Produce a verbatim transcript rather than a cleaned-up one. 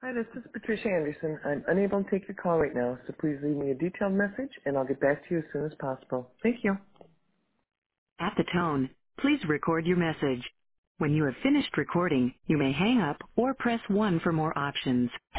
Hi, this is Patricia Anderson. I'm unable to take your call right now, so please leave me a detailed message and I'll get back to you as soon as possible. Thank you. At the tone, please record your message. When you have finished recording, you may hang up or press one for more options.